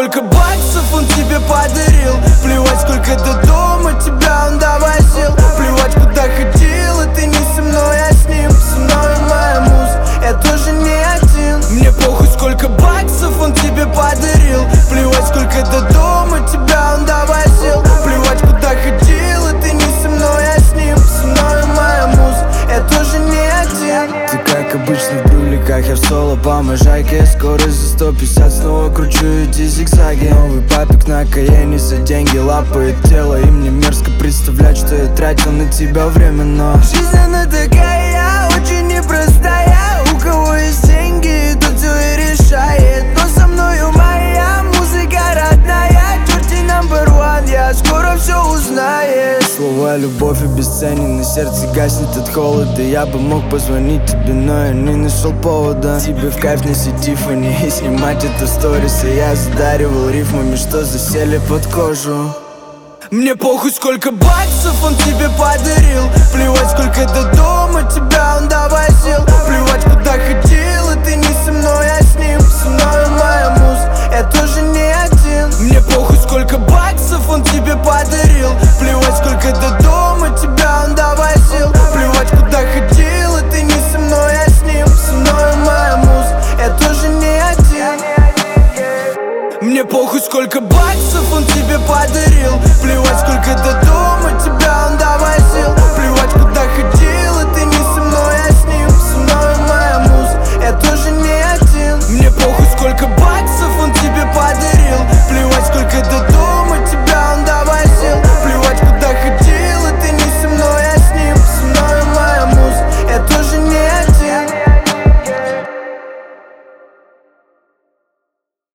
сколько баксов он тебе подарил. Плевать, сколько до дома тебя он довозил. Плевать, куда ходил, и ты не со мной, а с ним. Со мной моя муза, я тоже не один. Мне похуй, сколько баксов он тебе подарил. Плевать, сколько до дома тебя он довозил. Плевать, куда ходил, и ты не со мной, а с ним. Со мной моя муза, я тоже не один. Ты как обычно в брюликах, я в соло по можайке. Скорость за 150, снова кручу эти зигзаги. Новый папик на Каене, за деньги лапает тело. И мне мерзко представлять, что я тратил на тебя время. Но жизнь она такая, очень непростая. У кого есть деньги, тот все и решает. Но со мною моя музыка родная. Черти number one, я скоро все узнаю. Слова любовь обесценены, сердце гаснет от холода. Я бы мог позвонить тебе, но я не нашел повода. Тебе в кайф носить Тиффани и снимать это сторис. И я задаривал рифмами, что засели под кожу. Мне похуй, сколько баксов он тебе подарил. Плевать, сколько до дома тебя он довозил. Плевать, куда ходил, и ты не со мной, а с ним. Со мной моя муза, я тоже не один. Мне похуй, сколько баксов он тебе подарил. Плевать, сколько до дома тебя он довозил. Плевать, куда ходил, и ты не со мной, а с ним. Со мной моя муза, я тоже не один. Мне похуй, сколько баксов он тебе подарил. Плевать, сколько до